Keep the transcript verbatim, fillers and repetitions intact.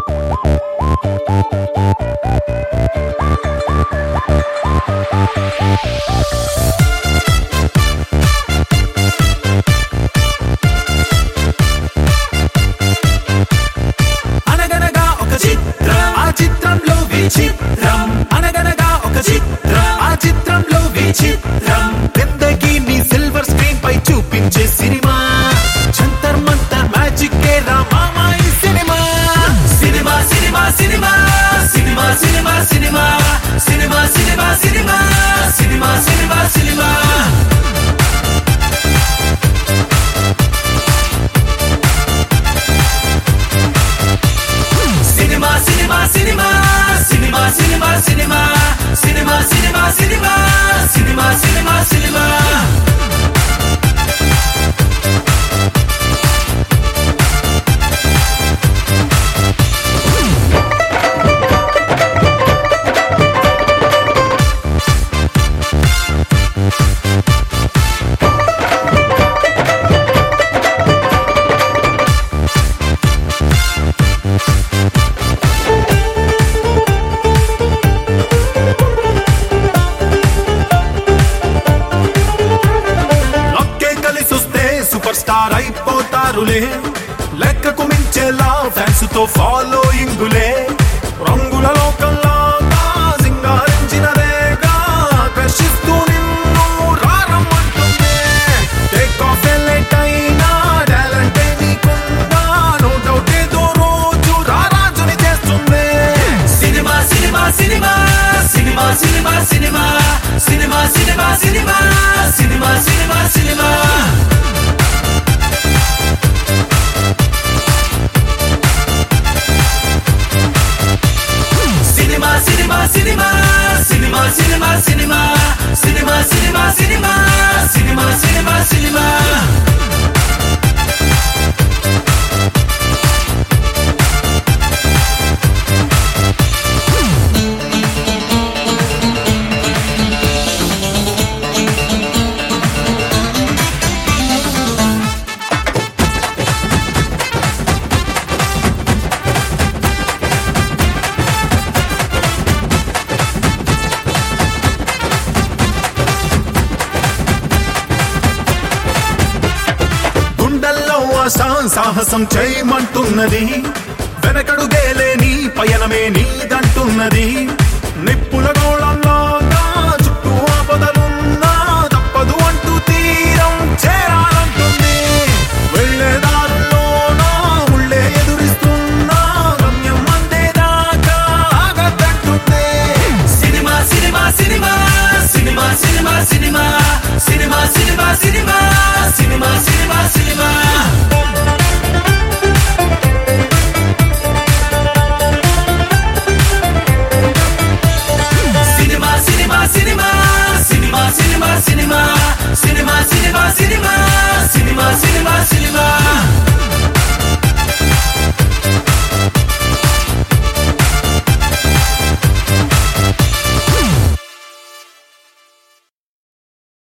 అనగనగా ఒక చిత్రం ఆ చిత్రంలో విచిత్రం అనగనగా ఒక చిత్రం ఆ చిత్రంలో విచిత్రం జిందగీని సిల్వర్ స్క్రీన్ పై చూపించే సినిమా జంతర్ మంతర్ మ్యాజిక్ కే రామా ఈ cinema cinema cinema cinema cinema cinema cinema cinema cinema cinema cinema cinema cinema Cinema, cinema, cinema, cinema, cinema, cinema, cinema, cinema, cinema, cinema, cinema. Super star అయిపోతారులే లెక్కకు మించేలా ఫ్యాన్స్ తో ఫాలోయింగులే రంగుల లోకంలో సింగారించినదేగా ఆకర్షిస్తూ నిన్ను రారమ్మంటుంది టేక్ ఆఫ్ ఎలెట్ అయినా టాలెంట్ నీకుందా నో డౌట్ ఏదో రోజు రారాజుని చేస్తుంది cinema cinema cinema cinema cinema cinema cinema cinema cinema cinema cinema cinema Cinema, cinema, cinema, cinema, cinema, cinema, cinema, cinema, cinema, cinema, cinema. సాహసం చేయమంటున్నది వెనకడుగేలే నీ పయనమే నీదంటున్నది నిప్పుల గోళ